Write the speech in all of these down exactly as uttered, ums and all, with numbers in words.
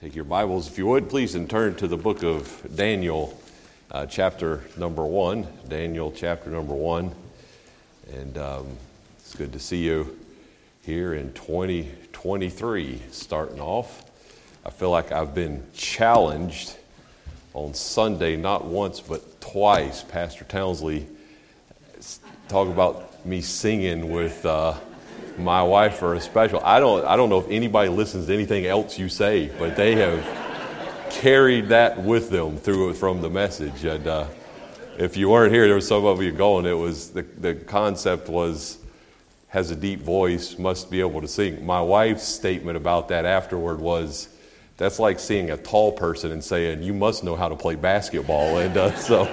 Take your Bibles, if you would, please, and turn to the book of Daniel, uh, chapter number one. Daniel, chapter number one. And um, it's good to see you here in twenty twenty-three, starting off. I feel like I've been challenged on Sunday, not once, but twice. Pastor Townsley talked about me singing with uh, my wife for a special. I don't I don't know if anybody listens to anything else you say, but they have carried that with them through from the message. And uh, if you weren't here, there was some of you going. It was the the concept was has a deep voice, must be able to sing. My wife's statement about that afterward was, that's like seeing a tall person and saying, you must know how to play basketball. And uh, so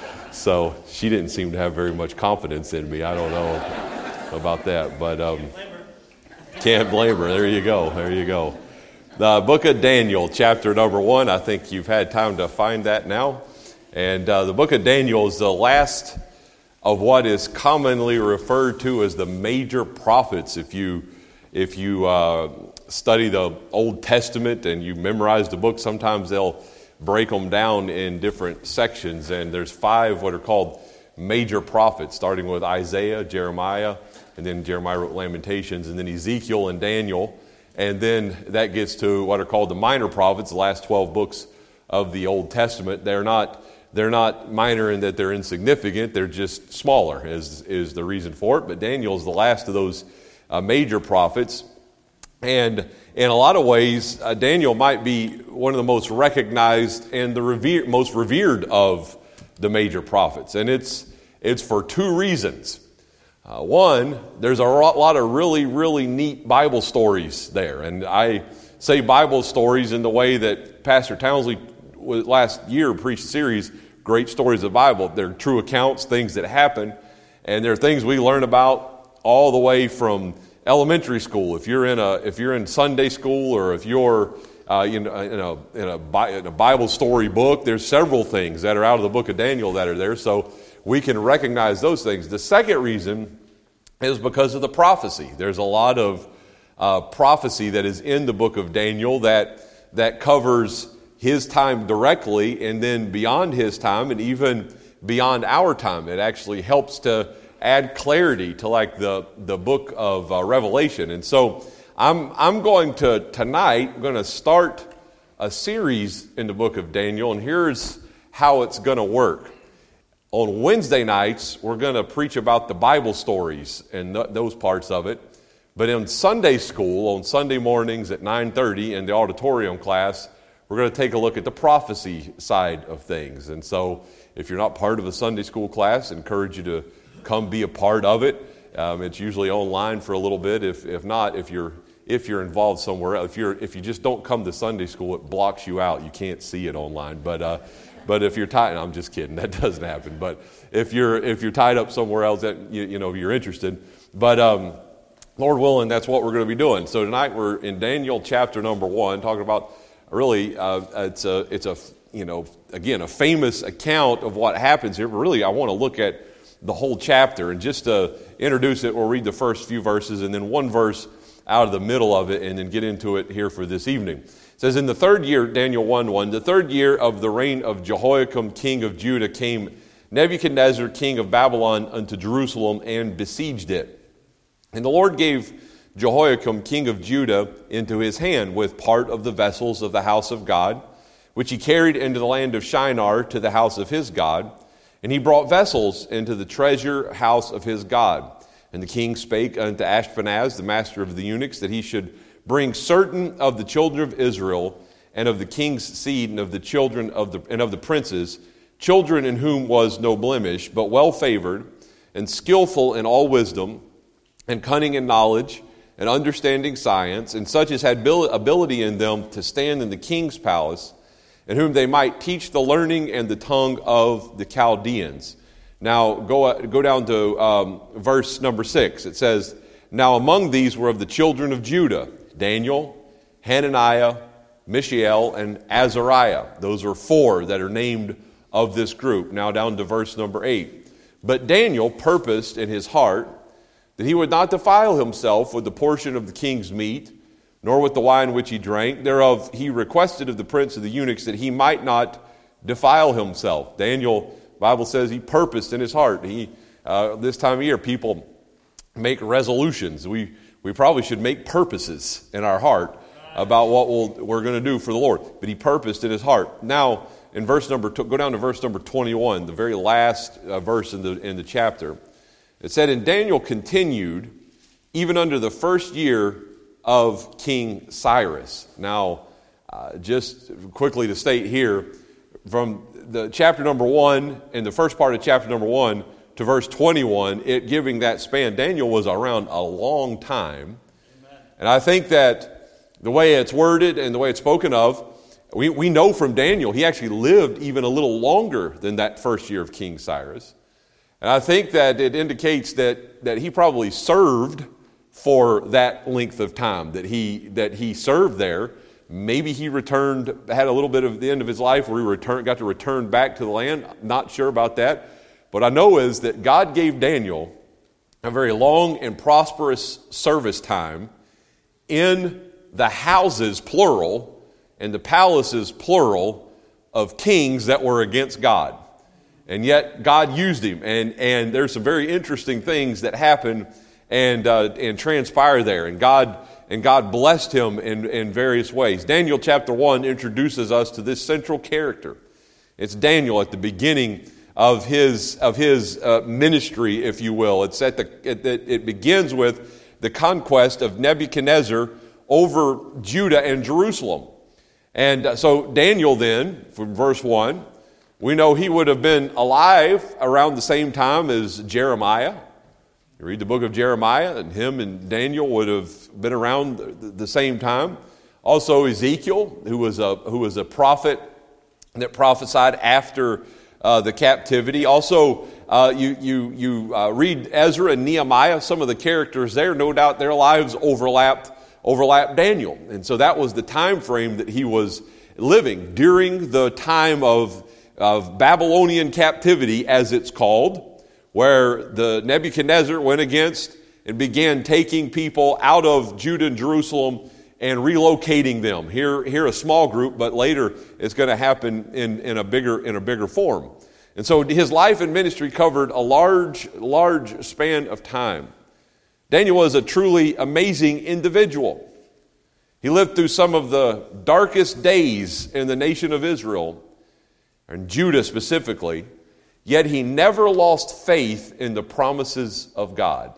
so she didn't seem to have very much confidence in me. I don't know about that, but um, can't blame her. There you go. There you go. The book of Daniel, chapter number one. I think you've had time to find that now. And uh, the book of Daniel is the last of what is commonly referred to as the major prophets. If you if you uh, study the Old Testament and you memorize the book, sometimes they'll break them down in different sections. And there's five what are called major prophets, starting with Isaiah, Jeremiah, and then Jeremiah wrote Lamentations, and then Ezekiel and Daniel. And then that gets to what are called the minor prophets, the last twelve books of the Old Testament. They're not they're not minor in that they're insignificant. They're just smaller is, is the reason for it. But Daniel is the last of those uh, major prophets. And in a lot of ways, uh, Daniel might be one of the most recognized and the revere, most revered of the major prophets. And it's it's for two reasons. Uh, one, there's a lot of really, really neat Bible stories there. And I say Bible stories in the way that Pastor Townsley last year preached a series, Great Stories of the Bible. They're true accounts, things that happen. And they're things we learn about all the way from elementary school. If you're in a if you're in Sunday school, or if you're uh, in, a, in, a, in, a, in a Bible story book, there's several things that are out of the book of Daniel that are there. So we can recognize those things. The second reason is because of the prophecy. There's a lot of uh, prophecy that is in the book of Daniel that that covers his time directly, and then beyond his time, and even beyond our time. It actually helps to add clarity to like the the book of uh, Revelation. And so I'm I'm going to tonight I'm going to start a series in the book of Daniel, and here's how it's going to work. On Wednesday nights, we're going to preach about the Bible stories and th- those parts of it. But in Sunday school, on Sunday mornings at nine thirty in the auditorium class, we're going to take a look at the prophecy side of things. And so if you're not part of a Sunday school class, I encourage you to come be a part of it. Um, it's usually online for a little bit. If if not, if you're if you're involved somewhere else, if you're if you just don't come to Sunday school, it blocks you out. You can't see it online. But uh, But if you're tied, I'm just kidding. That doesn't happen. But if you're if you're tied up somewhere else, that you, you know you're interested. But um, Lord willing, that's what we're going to be doing. So tonight we're in Daniel chapter number one, talking about really uh, it's a it's a you know again a famous account of what happens here. But really, I want to look at the whole chapter, and just to introduce it, we'll read the first few verses and then one verse out of the middle of it, and then get into it here for this evening. It says, in the third year, Daniel one one, the third year of the reign of Jehoiakim, king of Judah, came Nebuchadnezzar, king of Babylon, unto Jerusalem, and besieged it. And the Lord gave Jehoiakim, king of Judah, into his hand with part of the vessels of the house of God, which he carried into the land of Shinar to the house of his God. And he brought vessels into the treasure house of his God. And the king spake unto Ashpenaz, the master of the eunuchs, that he should bring certain of the children of Israel, and of the king's seed, and of the children of the and of the princes, children in whom was no blemish, but well favored, and skillful in all wisdom, and cunning in knowledge, and understanding science, and such as had ability in them to stand in the king's palace, and whom they might teach the learning and the tongue of the Chaldeans. Now go go down to um, verse number six. It says, now among these were of the children of Judah Daniel, Hananiah, Mishael, and Azariah. Those are four that are named of this group. Now down to verse number eight. But Daniel purposed in his heart that he would not defile himself with the portion of the king's meat, nor with the wine which he drank. Thereof he requested of the prince of the eunuchs that he might not defile himself. Daniel, the Bible says, he purposed in his heart. He uh, this time of year, people make resolutions. We we probably should make purposes in our heart about what we'll, we're going to do for the Lord. But he purposed in his heart. Now, in verse number, go down to verse number twenty-one, the very last uh, verse in the in the chapter. It said, "And Daniel continued even under the first year of King Cyrus." Now, uh, just quickly to state here, from the chapter number one, in the first part of chapter number one to verse twenty-one, it giving that span, Daniel was around a long time. Amen. And I think that the way it's worded and the way it's spoken of, we, we know from Daniel, he actually lived even a little longer than that first year of King Cyrus. And I think that it indicates that, that he probably served for that length of time, that he that he served there. Maybe he returned, had a little bit of the end of his life where he returned, got to return back to the land. Not sure about that. But I know is that God gave Daniel a very long and prosperous service time in the houses, plural, and the palaces, plural, of kings that were against God. And yet God used him. And, and there's some very interesting things that happen and uh, and transpire there. And God and God blessed him in, in various ways. Daniel chapter one introduces us to this central character. It's Daniel at the beginning of his of his uh, ministry, if you will. It's at the it, it begins with the conquest of Nebuchadnezzar over Judah and Jerusalem. And uh, so Daniel then, from verse one, we know he would have been alive around the same time as Jeremiah. You read the book of Jeremiah, and him and Daniel would have been around the, the same time. Also Ezekiel, who was a who was a prophet that prophesied after uh, the captivity. Also, uh, you you you uh, read Ezra and Nehemiah. Some of the characters there, no doubt, their lives overlapped overlapped Daniel, and so that was the time frame that he was living during the time of of Babylonian captivity, as it's called, where the Nebuchadnezzar went against and began taking people out of Judah and Jerusalem and relocating them. Here, here a small group, but later it's going to happen in, in a bigger in a bigger form. And so his life and ministry covered a large, large span of time. Daniel was a truly amazing individual. He lived through some of the darkest days in the nation of Israel, and Judah specifically, yet he never lost faith in the promises of God.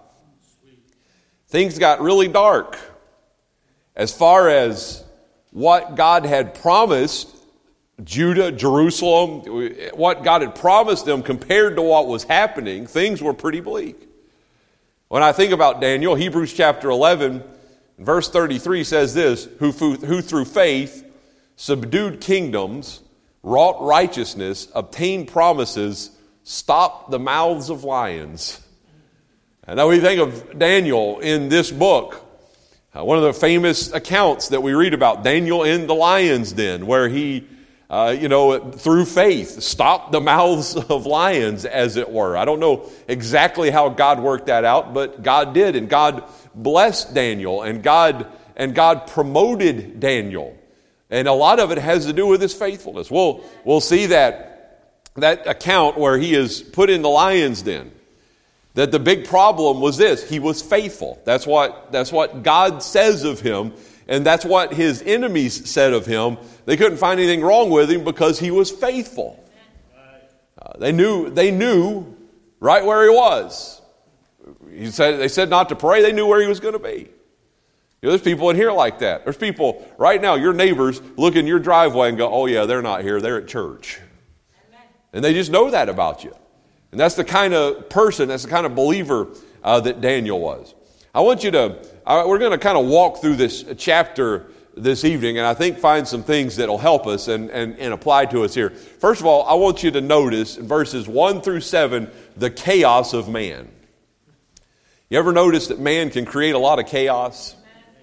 Things got really dark as far as what God had promised Judah, Jerusalem, what God had promised them compared to what was happening. Things were pretty bleak. When I think about Daniel, Hebrews chapter eleven, verse thirty-three says this, who, who through faith subdued kingdoms, wrought righteousness, obtained promises, stopped the mouths of lions. And now we think of Daniel in this book, uh, one of the famous accounts that we read about, Daniel in the lion's den, where he, uh, you know, through faith, stopped the mouths of lions, as it were. I don't know exactly how God worked that out, but God did, and God blessed Daniel, and God and God promoted Daniel. And a lot of it has to do with his faithfulness. We'll, we'll see that, that account where he is put in the lion's den. That the big problem was this: he was faithful. That's what, that's what God says of him, and that's what his enemies said of him. They couldn't find anything wrong with him because he was faithful. Uh, they knew they knew right where he was. He said they said not to pray. They knew where he was going to be. You know, there's people in here like that. There's people right now, your neighbors, look in your driveway and go, "Oh yeah, they're not here. They're at church." Amen. And they just know that about you. And that's the kind of person, that's the kind of believer uh, that Daniel was. I want you to, uh, we're going to kind of walk through this chapter this evening, and I think find some things that will help us and, and, and apply to us here. First of all, I want you to notice in verses one through seven, the chaos of man. You ever notice that man can create a lot of chaos?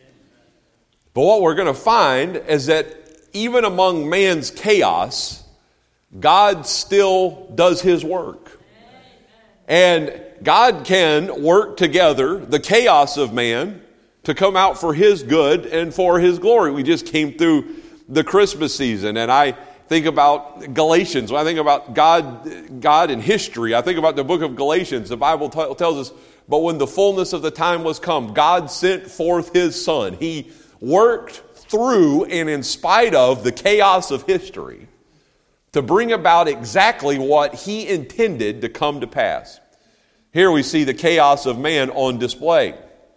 But what we're going to find is that even among man's chaos, God still does his work. And God can work together the chaos of man to come out for his good and for his glory. We just came through the Christmas season, and I think about Galatians. When I think about God, God in history, I think about the book of Galatians. The Bible t- tells us, but when the fullness of the time was come, God sent forth his Son. He worked through and in spite of the chaos of history to bring about exactly what he intended to come to pass. Here we see the chaos of man on display.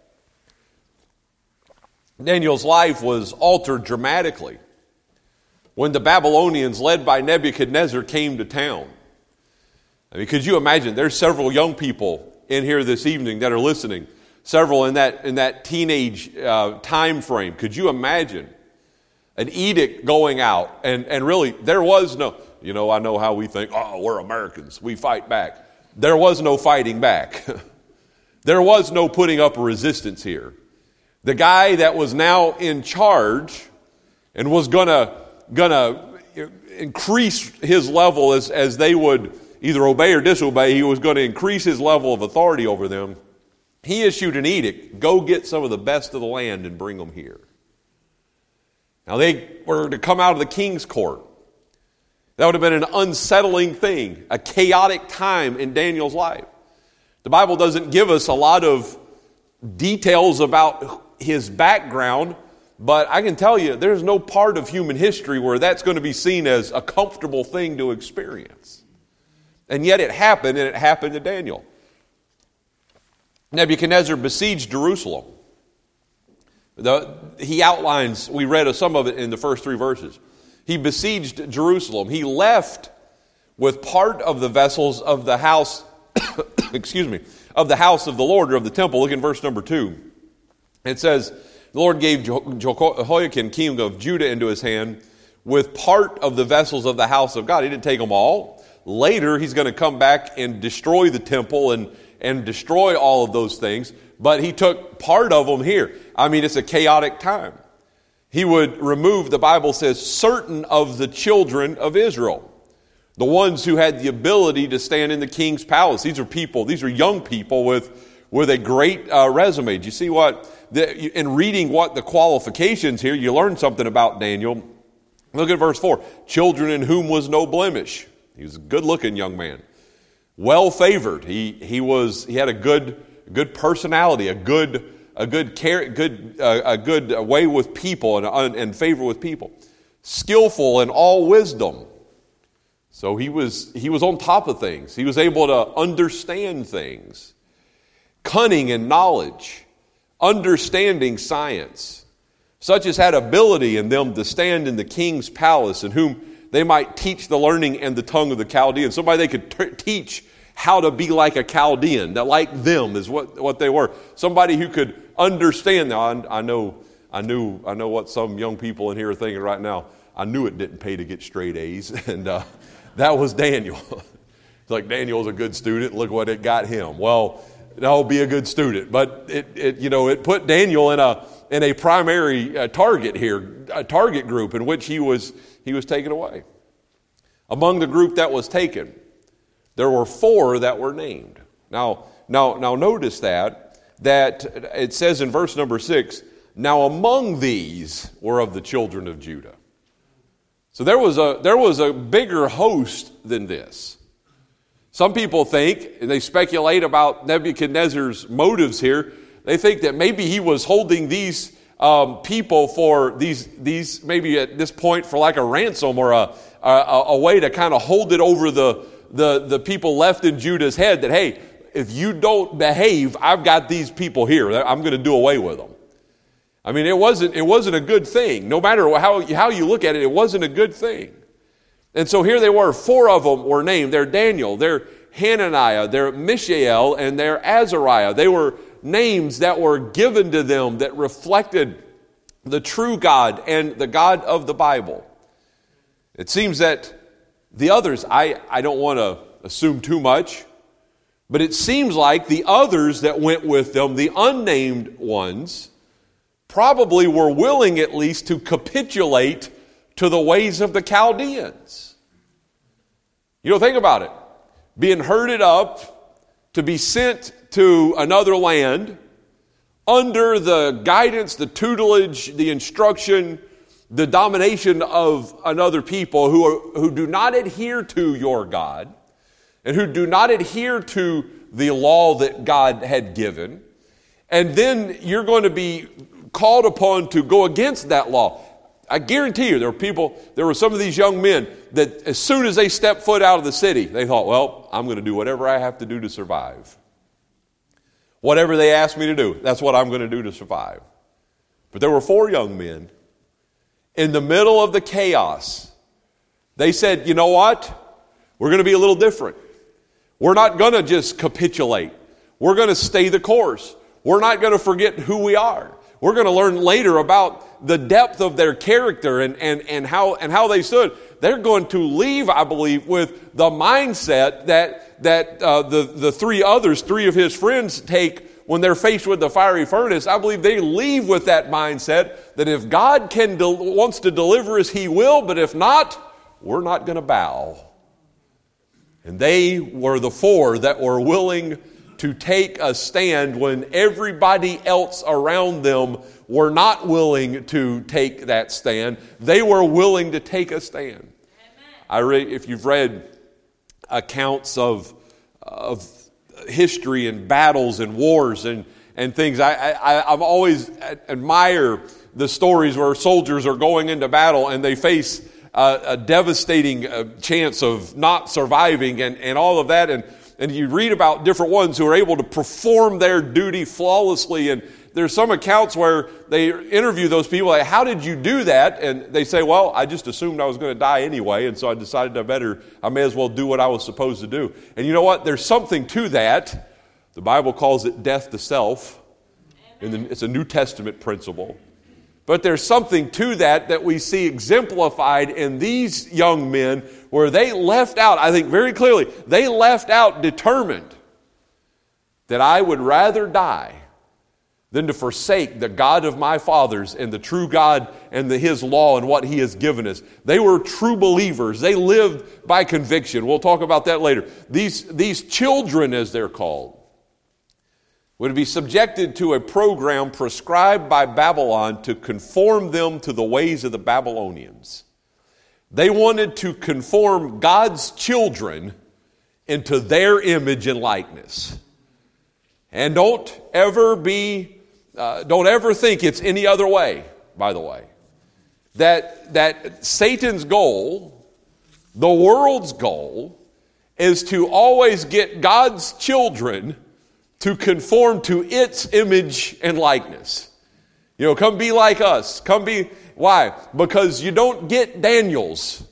Daniel's life was altered dramatically when the Babylonians, led by Nebuchadnezzar, came to town. I mean, could you imagine? There's several young people in here this evening that are listening, several in that in that teenage uh, time frame. Could you imagine an edict going out? And, and really, there was no, you know, I know how we think, oh, we're Americans, we fight back. There was no fighting back. There was no putting up a resistance here. The guy that was now in charge and was going to gonna increase his level as, as they would either obey or disobey, he was going to increase his level of authority over them. He issued an edict, go get some of the best of the land and bring them here. Now they were to come out of the king's court. That would have been an unsettling thing, a chaotic time in Daniel's life. The Bible doesn't give us a lot of details about his background, but I can tell you there's no part of human history where that's going to be seen as a comfortable thing to experience. And yet it happened, and it happened to Daniel. Nebuchadnezzar besieged Jerusalem. The, he outlines, we read some of it in the first three verses. He besieged Jerusalem. He left with part of the vessels of the house, excuse me, of the house of the Lord, or of the temple. Look in verse number two. It says, the Lord gave Jehoiakim, king of Judah, into his hand with part of the vessels of the house of God. He didn't take them all. Later, he's going to come back and destroy the temple and, and destroy all of those things. But he took part of them here. I mean, it's a chaotic time. He would remove, the Bible says, certain of the children of Israel. The ones who had the ability to stand in the king's palace. These are people, these are young people with, with a great uh, resume. Do you see what, the, in reading what the qualifications here, you learn something about Daniel. Look at verse four. Children in whom was no blemish. He was a good-looking young man. Well-favored. He he was he had a good good personality, a good a good care, good uh, a good way with people and and favor with people. Skillful in all wisdom. So he was he was on top of things. He was able to understand things. Cunning in knowledge, understanding science. Such as had ability in them to stand in the king's palace, and whom they might teach the learning and the tongue of the Chaldeans. Somebody they could t- teach how to be like a Chaldean. That like them is what, what they were. Somebody who could understand. Now, I, I know, I knew, I know what some young people in here are thinking right now. I knew it didn't pay to get straight A's, and uh, that was Daniel. It's like Daniel's a good student. Look what it got him. Well, no, be a good student, but it, it you know, it put Daniel in a in a primary uh, target here, a target group in which he was. He was taken away. Among the group that was taken, there were four that were named. Now, now, now notice that, that it says in verse number six, now among these were of the children of Judah. So there was a, there was a bigger host than this. Some people think, and they speculate about Nebuchadnezzar's motives here, they think that maybe he was holding these Um, people for these, these maybe at this point for like a ransom or a, a, a way to kind of hold it over the, the, the people left in Judah's head that, hey, if you don't behave, I've got these people here. I'm going to do away with them. I mean, it wasn't, it wasn't a good thing. No matter how, how you look at it, it wasn't a good thing. And so here they were, four of them were named. They're Daniel, they're Hananiah, they're Mishael, and they're Azariah. They were names that were given to them that reflected the true God and the God of the Bible. It seems that the others, I, I don't want to assume too much, but it seems like the others that went with them, the unnamed ones, probably were willing at least to capitulate to the ways of the Chaldeans. You know, think about it. Being herded up to be sent to another land, under the guidance, the tutelage, the instruction, the domination of another people who are, who do not adhere to your God and who do not adhere to the law that God had given. And then you're going to be called upon to go against that law. I guarantee you there were people, there were some of these young men that as soon as they stepped foot out of the city, they thought, well, I'm going to do whatever I have to do to survive. Whatever they ask me to do, that's what I'm going to do to survive. But there were four young men in the middle of the chaos. They said, you know what? We're going to be a little different. We're not going to just capitulate. We're going to stay the course. We're not going to forget who we are. We're going to learn later about the depth of their character and, and, and, how, and how they stood. They're going to leave, I believe, with the mindset that, that uh, the, the three others, three of his friends take when they're faced with the fiery furnace. I believe they leave with that mindset that if God can del- wants to deliver us, he will, but if not, we're not going to bow. And they were the four that were willing to take a stand when everybody else around them were not willing to take that stand. They were willing to take a stand. Amen. I re- if you've read accounts of of history and battles and wars and, and things, I, I, I've always admire the stories where soldiers are going into battle and they face a, a devastating uh, chance of not surviving and, and all of that. And And you read about different ones who are able to perform their duty flawlessly. And there's some accounts where they interview those people, like, how did you do that? And they say, well, I just assumed I was going to die anyway, and so I decided I better, I may as well do what I was supposed to do. And you know what? There's something to that. The Bible calls it death to self. And it's a New Testament principle. But there's something to that that we see exemplified in these young men where they left out, I think very clearly, they left out determined that I would rather die than to forsake the God of my fathers and the true God and the, His law and what He has given us. They were true believers. They lived by conviction. We'll talk about that later. These, these children, as they're called, would be subjected to a program prescribed by Babylon to conform them to the ways of the Babylonians. They wanted to conform God's children into their image and likeness. And don't ever be, uh, don't ever think it's any other way, by the way. That, that Satan's goal, the world's goal, is to always get God's children to conform to its image and likeness. You know, come be like us. Come be, why? Because you don't get Daniels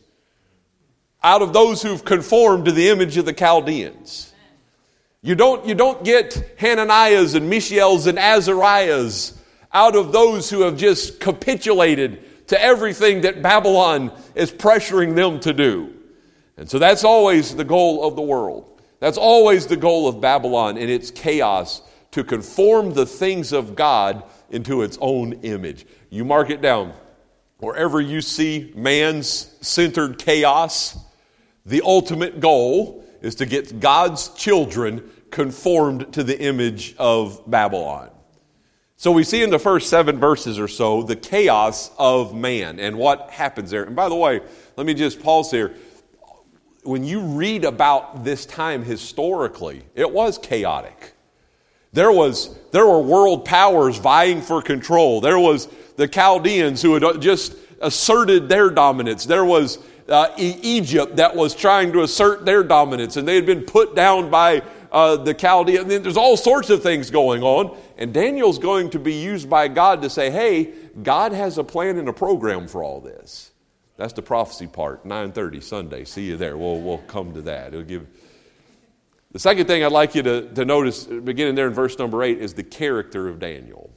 out of those who've conformed to the image of the Chaldeans. You don't, you don't get Hananiahs and Mishaels and Azariahs out of those who have just capitulated to everything that Babylon is pressuring them to do. And so that's always the goal of the world. That's always the goal of Babylon in its chaos, to conform the things of God into its own image. You mark it down. Wherever you see man's centered chaos, the ultimate goal is to get God's children conformed to the image of Babylon. So we see in the first seven verses or so the chaos of man and what happens there. And by the way, let me just pause here. When you read about this time historically, it was chaotic. There was there were world powers vying for control. There was the Chaldeans who had just asserted their dominance. There was uh, e- Egypt that was trying to assert their dominance, and they had been put down by uh, the Chaldeans. And there's all sorts of things going on, and Daniel's going to be used by God to say, hey, God has a plan and a program for all this. That's the prophecy part, nine thirty Sunday. See you there. We'll, we'll come to that. It'll give. The second thing I'd like you to, to notice, beginning there in verse number eight, is the character of Daniel.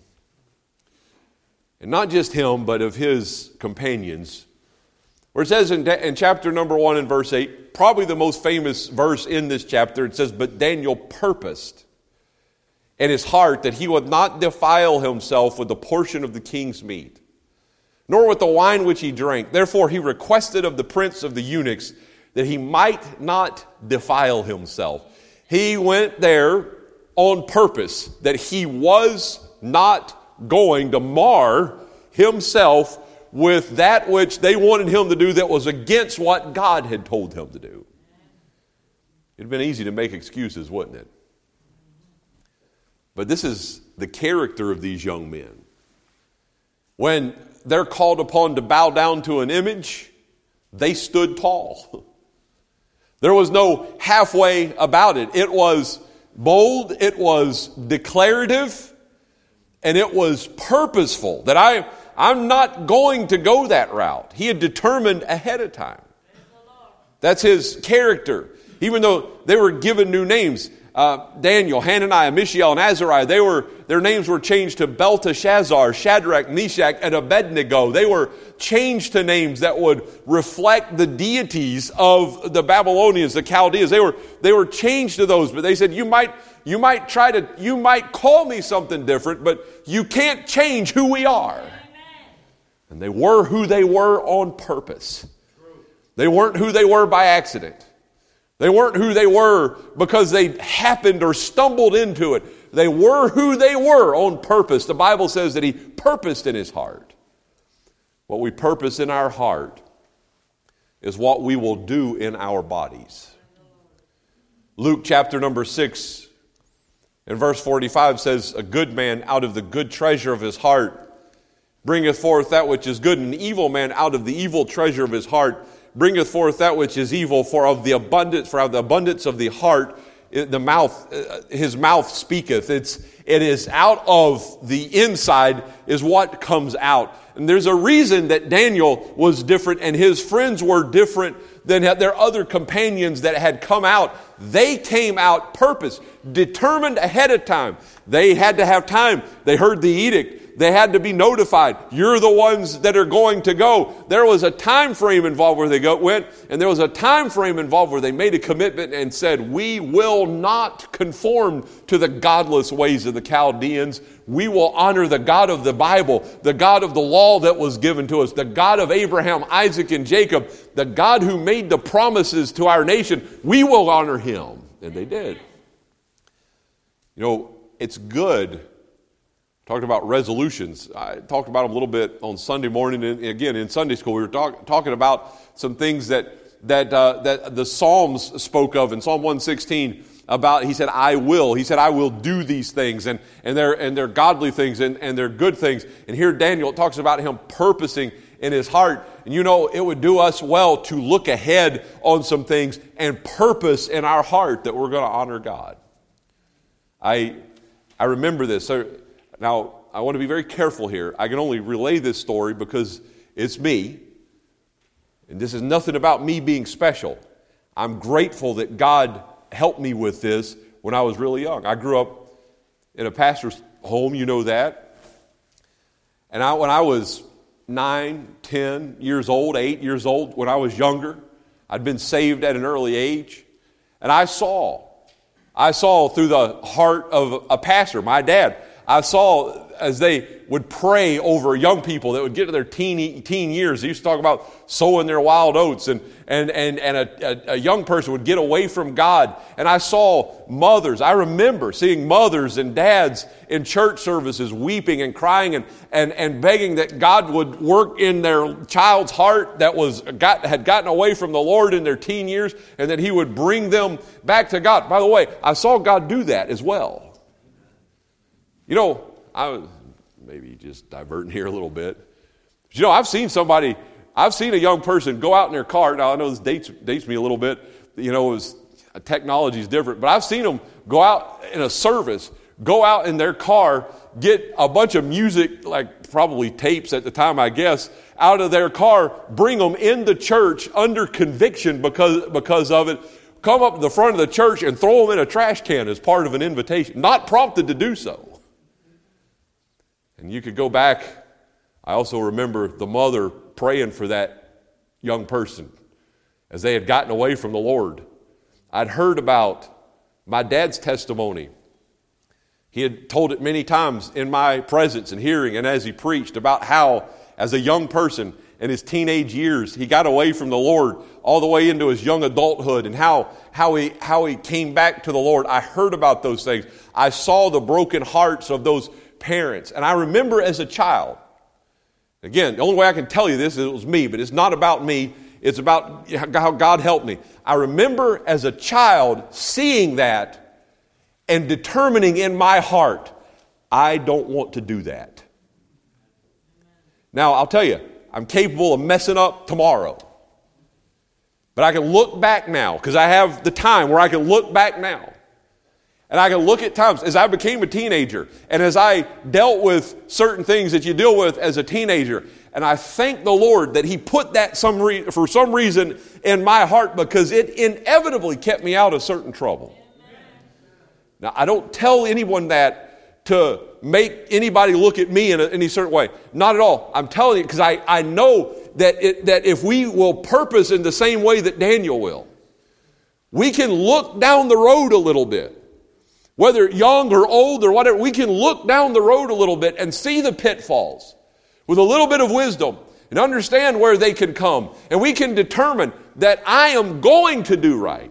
And not just him, but of his companions. Where it says in, in chapter number one and verse eight, probably the most famous verse in this chapter, it says, but Daniel purposed in his heart that he would not defile himself with the portion of the king's meat, nor with the wine which he drank. Therefore he requested of the prince of the eunuchs that he might not defile himself. He went there on purpose, that he was not going to mar himself with that which they wanted him to do that was against what God had told him to do. It'd been easy to make excuses, wouldn't it? But this is the character of these young men. When they're called upon to bow down to an image, they stood tall. There was no halfway about it. It was bold, it was declarative, and it was purposeful. That I, I'm not going to go that route. He had determined ahead of time. That's his character. Even though they were given new names, uh, Daniel, Hananiah, Mishael, and Azariah, they were, their names were changed to Belteshazzar, Shadrach, Meshach, and Abednego. They were changed to names that would reflect the deities of the Babylonians, the Chaldeans. They were, they were changed to those, but they said, you might, you might try to, you might call me something different, but you can't change who we are. Amen. And they were who they were on purpose. They weren't who they were by accident. They weren't who they were because they happened or stumbled into it. They were who they were on purpose. The Bible says that he purposed in his heart. What we purpose in our heart is what we will do in our bodies. Luke chapter number six and verse forty-five says, a good man out of the good treasure of his heart bringeth forth that which is good, and an evil man out of the evil treasure of his heart bringeth forth that which is evil, for of the abundance, for of the abundance of the heart, the mouth, his mouth speaketh. It's, it is out of the inside is what comes out. And there's a reason that Daniel was different and his friends were different than their other companions that had come out. They came out purpose, determined ahead of time. They had to have time. They heard the edict. They had to be notified. You're the ones that are going to go. There was a time frame involved where they go, went, and there was a time frame involved where they made a commitment and said, we will not conform to the godless ways of the Chaldeans. We will honor the God of the Bible, the God of the law that was given to us, the God of Abraham, Isaac, and Jacob, the God who made the promises to our nation. We will honor him. And they did. You know, it's good. Talked about resolutions. I talked about them a little bit on Sunday morning. And again, in Sunday school, we were talk, talking about some things that that uh, that the Psalms spoke of. In Psalm one sixteen, about he said, "I will." He said, "I will do these things," and and they're and they're godly things and and they're good things. And here Daniel talks about him purposing in his heart. And you know, it would do us well to look ahead on some things and purpose in our heart that we're going to honor God. I I remember this. So, now, I want to be very careful here. I can only relay this story because it's me. And this is nothing about me being special. I'm grateful that God helped me with this when I was really young. I grew up in a pastor's home, you know that. And I, when I was nine, ten years old, eight years old, when I was younger, I'd been saved at an early age. And I saw, I saw through the heart of a pastor, my dad, I saw as they would pray over young people that would get to their teen, teen years. They used to talk about sowing their wild oats, and and and, and a, a, a young person would get away from God. And I saw mothers. I remember seeing mothers and dads in church services weeping and crying and and, and begging that God would work in their child's heart that was got had gotten away from the Lord in their teen years, and that He would bring them back to God. By the way, I saw God do that as well. You know, I was maybe just diverting here a little bit. But you know, I've seen somebody, I've seen a young person go out in their car. Now, I know this dates, dates me a little bit. You know, it was, technology is different. But I've seen them go out in a service, go out in their car, get a bunch of music, like probably tapes at the time, I guess, out of their car, bring them into church under conviction because, because of it, come up to the front of the church and throw them in a trash can as part of an invitation, not prompted to do so. And you could go back. I also remember the mother praying for that young person as they had gotten away from the Lord. I'd heard about my dad's testimony. He had told it many times in my presence and hearing and as he preached about how, as a young person in his teenage years, he got away from the Lord all the way into his young adulthood, and how, how, he, how he came back to the Lord. I heard about those things. I saw the broken hearts of those parents. And I remember as a child, again, the only way I can tell you this is it was me, but it's not about me. It's about how God helped me. I remember as a child seeing that and determining in my heart, I don't want to do that. Now, I'll tell you, I'm capable of messing up tomorrow. But I can look back now, because I have the time where I can look back now. And I can look at times as I became a teenager and as I dealt with certain things that you deal with as a teenager. And I thank the Lord that He put that some re- for some reason in my heart, because it inevitably kept me out of certain trouble. Now, I don't tell anyone that to make anybody look at me in a, any certain way. Not at all. I'm telling you because I, I know that it, that if we will purpose in the same way that Daniel will, we can look down the road a little bit. Whether young or old or whatever, we can look down the road a little bit and see the pitfalls with a little bit of wisdom and understand where they can come. And we can determine that I am going to do right.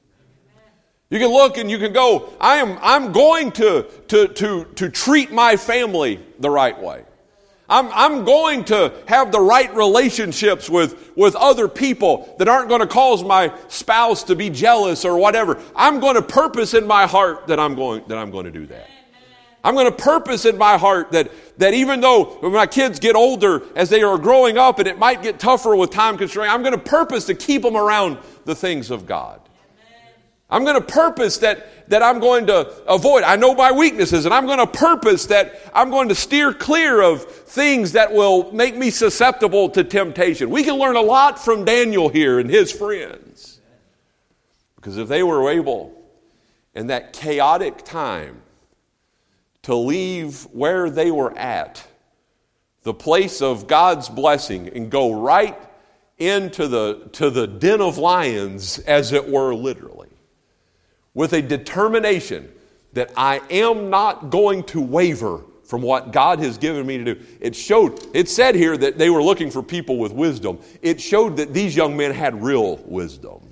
You can look and you can go, I am I'm going to, to, to, to treat my family the right way. I'm, I'm going to have the right relationships with, with other people that aren't going to cause my spouse to be jealous or whatever. I'm going to purpose in my heart that I'm going, that I'm going to do that. I'm going to purpose in my heart that, that even though when my kids get older, as they are growing up and it might get tougher with time constraint, I'm going to purpose to keep them around the things of God. I'm going to purpose that, that I'm going to avoid. I know my weaknesses, and I'm going to purpose that I'm going to steer clear of things that will make me susceptible to temptation. We can learn a lot from Daniel here and his friends. Because if they were able in that chaotic time to leave where they were at, the place of God's blessing, and go right into the, to the den of lions, as it were, literally, with a determination that I am not going to waver from what God has given me to do. It showed, it said here that they were looking for people with wisdom. It showed that these young men had real wisdom.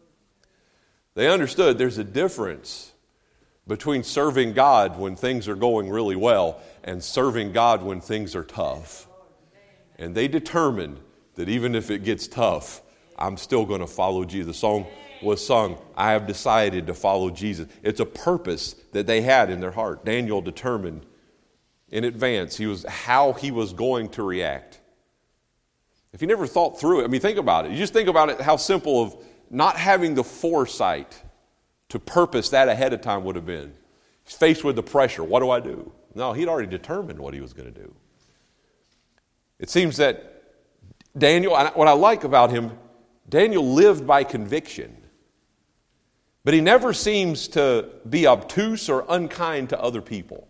They understood there's a difference between serving God when things are going really well and serving God when things are tough. And they determined that even if it gets tough, I'm still going to follow Jesus. The song was sung, I have decided to follow Jesus. It's a purpose that they had in their heart. Daniel determined in advance he was how he was going to react. If you never thought through it, I mean, think about it. You just think about it, how simple of not having the foresight to purpose that ahead of time would have been. He's faced with the pressure. What do I do? No, he'd already determined what he was going to do. It seems that Daniel, what I like about him, Daniel lived by conviction. But he never seems to be obtuse or unkind to other people.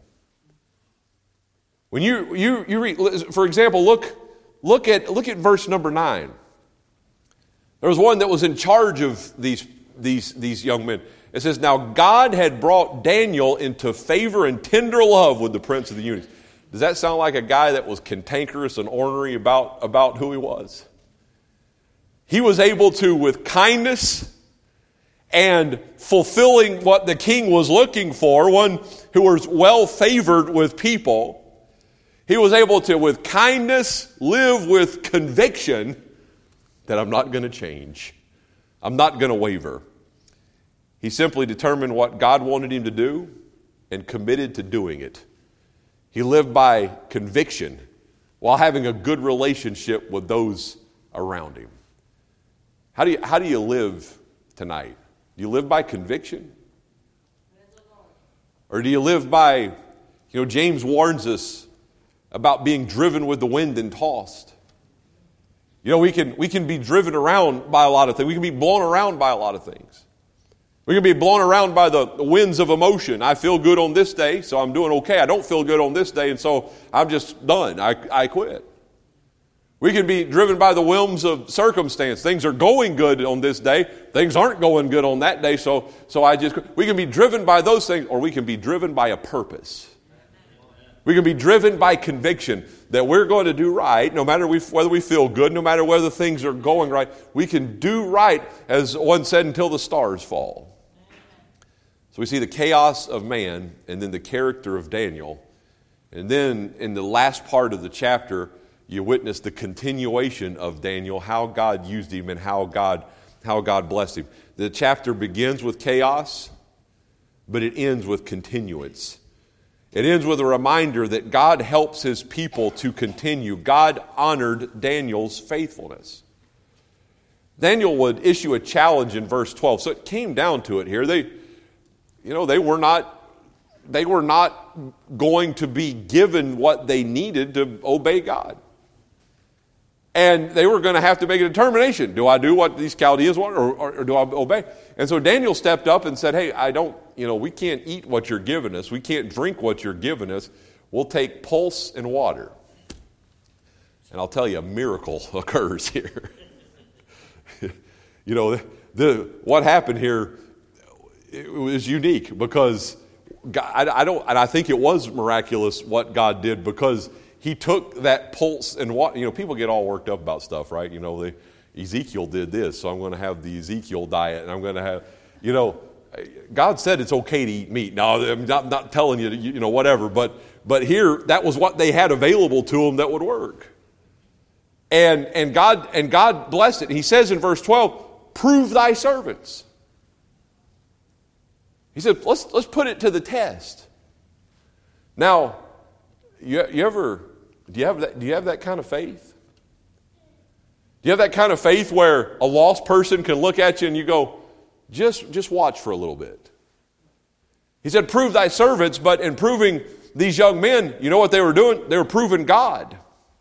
When you you you read, for example, look look at look at verse number nine. There was one that was in charge of these these these young men. It says, "Now God had brought Daniel into favor and tender love with the prince of the eunuchs." Does that sound like a guy that was cantankerous and ornery about about who he was? He was able to, with kindness and fulfilling what the king was looking for, one who was well favored with people, he was able to, with kindness, live with conviction that I'm not going to change. I'm not going to waver. He simply determined what God wanted him to do and committed to doing it. He lived by conviction while having a good relationship with those around him. How do you, how do you live tonight? Do you live by conviction? Or do you live by, you know, James warns us about being driven with the wind and tossed. You know, we can we can be driven around by a lot of things. We can be blown around by a lot of things. We can be blown around by the, the winds of emotion. I feel good on this day, so I'm doing okay. I don't feel good on this day, and so I'm just done. I, I quit. We can be driven by the whims of circumstance. Things are going good on this day. Things aren't going good on that day, so, so I just... We can be driven by those things, or we can be driven by a purpose. We can be driven by conviction that we're going to do right, no matter we, whether we feel good, no matter whether things are going right. We can do right, as one said, until the stars fall. So we see the chaos of man and then the character of Daniel And then in the last part of the chapter, you witness the continuation of Daniel, how God used him and how God, how God blessed him. The chapter begins with chaos, but it ends with continuance. It ends with a reminder that God helps his people to continue. God honored Daniel's faithfulness. Daniel would issue a challenge in verse twelve. So it came down to it here. They, you know, they were not, they were not going to be given what they needed to obey God. And they were going to have to make a determination. Do I do what these Chaldeans want or, or, or do I obey? And so Daniel stepped up and said, hey, I don't, you know, we can't eat what you're giving us. We can't drink what you're giving us. We'll take pulse and water. And I'll tell you, a miracle occurs here. You know, the, the what happened here, it was unique because God, I, I don't, and I think it was miraculous what God did because he took that pulse and what, you know, people get all worked up about stuff, right? You know, they, Ezekiel did this, so I'm going to have the Ezekiel diet, and I'm going to have, you know, God said it's okay to eat meat. Now, I'm not, not telling you, to, you know, whatever, but but here, that was what they had available to them that would work. And and God and God blessed it. He says in verse twelve, prove thy servants. He said, let's let's put it to the test. Now, you, you ever do you have that do you have that kind of faith? Do you have that kind of faith where a lost person can look at you and you go, just, just watch for a little bit? He said, prove thy servants, but in proving these young men, you know what they were doing? They were proving God.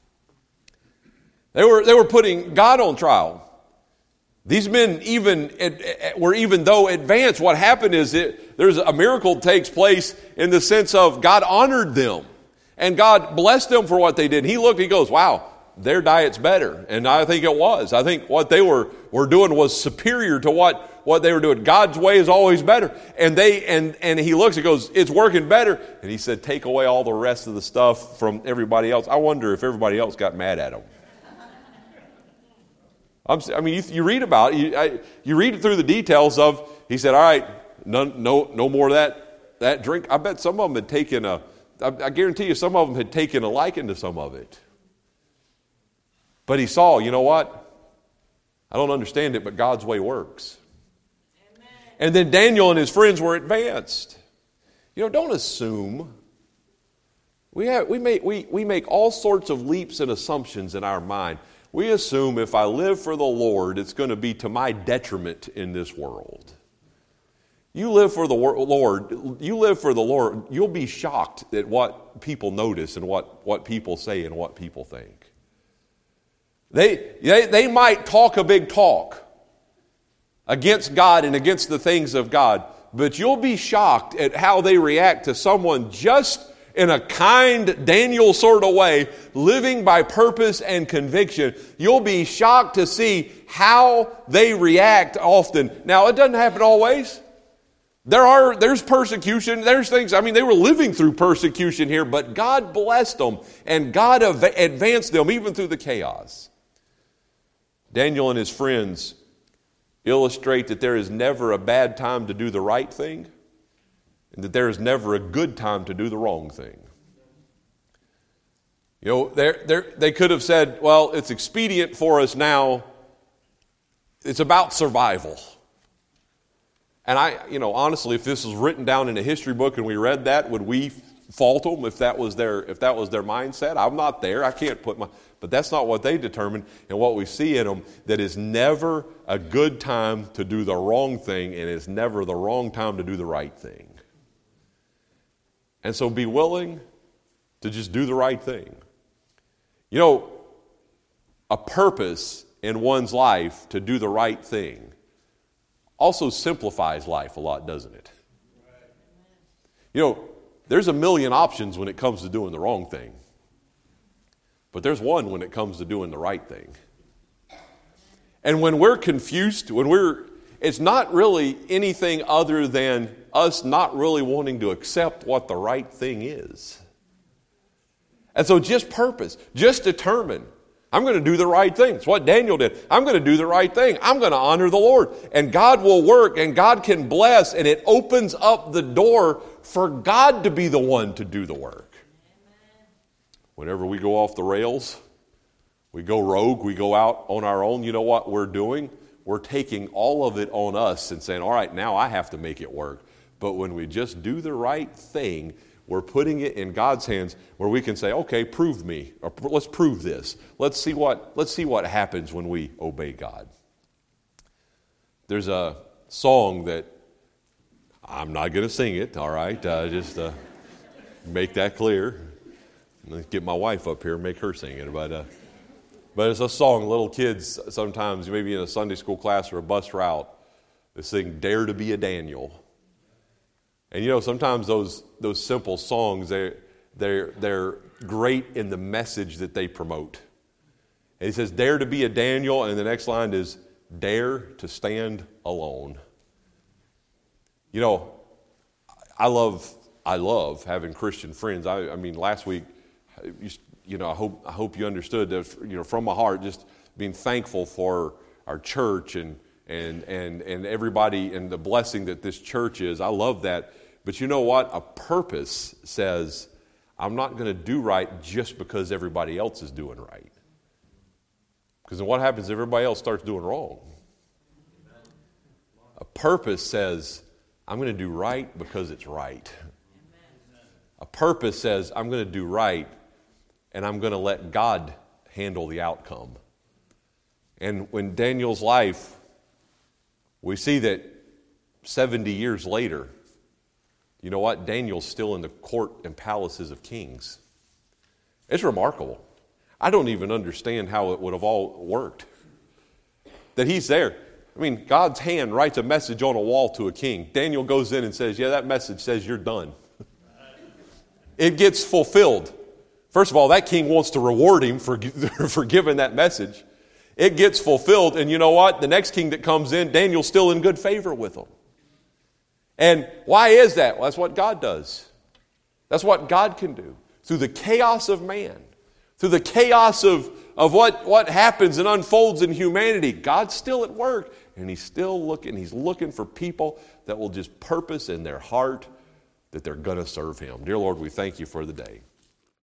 They were, they were putting God on trial. These men even were even though advanced. What happened is it, there's a miracle takes place in the sense of God honored them and God blessed them for what they did. He looked, he goes, wow, their diet's better. And I think it was. I think what they were, were doing was superior to what, what they were doing. God's way is always better. And they and, and he looks, he goes, it's working better. And he said, take away all the rest of the stuff from everybody else. I wonder if everybody else got mad at him. I'm, I mean, you, you read about it, you, I, you read it through the details of, he said, all right, none, no, no more of that, that drink. I bet some of them had taken a, I, I guarantee you some of them had taken a liking to some of it. But he saw, you know what? I don't understand it, but God's way works. Amen. And then Daniel and his friends were advanced. You know, don't assume. We have, we make, we, we make all sorts of leaps and assumptions in our mind. We assume if I live for the Lord, it's going to be to my detriment in this world. You live for the Lord, you live for the Lord, you'll be shocked at what people notice and what, what people say and what people think. They, they, they might talk a big talk against God and against the things of God, but you'll be shocked at how they react to someone just in a kind Daniel sort of way, living by purpose and conviction. You'll be shocked to see how they react often. Now, it doesn't happen always. There are, there's persecution, there's things, I mean, they were living through persecution here, but God blessed them and God advanced them even through the chaos. Daniel and his friends illustrate that there is never a bad time to do the right thing and that there is never a good time to do the wrong thing. You know, they're, they're, they could have said, well, it's expedient for us now. It's about survival. And I, you know, honestly, if this was written down in a history book and we read that, would we fault them if that was their, if that was their mindset? I'm not there. I can't put my... But that's not what they determined, and what we see in them, that is never a good time to do the wrong thing, and it's never the wrong time to do the right thing. And so be willing to just do the right thing. You know, a purpose in one's life to do the right thing also simplifies life a lot, doesn't it? You know, there's a million options when it comes to doing the wrong thing. But there's one when it comes to doing the right thing. And when we're confused, when we're, it's not really anything other than us not really wanting to accept what the right thing is. And so just purpose, just determine, I'm going to do the right thing. It's what Daniel did. I'm going to do the right thing. I'm going to honor the Lord. And God will work and God can bless, and it opens up the door for God to be the one to do the work. whenever we go off the rails, we go rogue, we go out on our own, you know what we're doing? We're taking all of it on us and saying, all right, now I have to make it work. But when we just do the right thing, we're putting it in God's hands where we can say, okay, prove me, or let's prove this. Let's see what, let's see what happens when we obey God. There's a song that I'm not going to sing it, all right? Uh, just uh, make that clear. Let's get my wife up here and make her sing it. But, uh, but it's a song little kids sometimes, maybe in a Sunday school class or a bus route, they sing, Dare to be a Daniel. And you know, sometimes those those simple songs, they they're they're great in the message that they promote. And he says, dare to be a Daniel, and the next line is, dare to stand alone. You know, I love I love having Christian friends. I, I mean, last week, you, you know, I hope I hope you understood that, you know, from my heart, just being thankful for our church and and and and everybody and the blessing that this church is. I love that. But you know what? A purpose says, I'm not going to do right just because everybody else is doing right. Because then what happens if everybody else starts doing wrong? A purpose says, I'm going to do right because it's right. A purpose says, I'm going to do right and I'm going to let God handle the outcome. And when Daniel's life, we see that seventy years later, you know what? Daniel's still in the court and palaces of kings. It's remarkable. I don't even understand how it would have all worked. That he's there. I mean, God's hand writes a message on a wall to a king. Daniel goes in and says, yeah, that message says you're done. It gets fulfilled. First of all, that king wants to reward him for, for giving that message. It gets fulfilled, and you know what? The next king that comes in, Daniel's still in good favor with him. And why is that? Well, that's what God does. That's what God can do. Through the chaos of man, through the chaos of, of what, what happens and unfolds in humanity, God's still at work, and He's still looking. He's looking for people that will just purpose in their heart that they're going to serve Him. Dear Lord, we thank You for the day.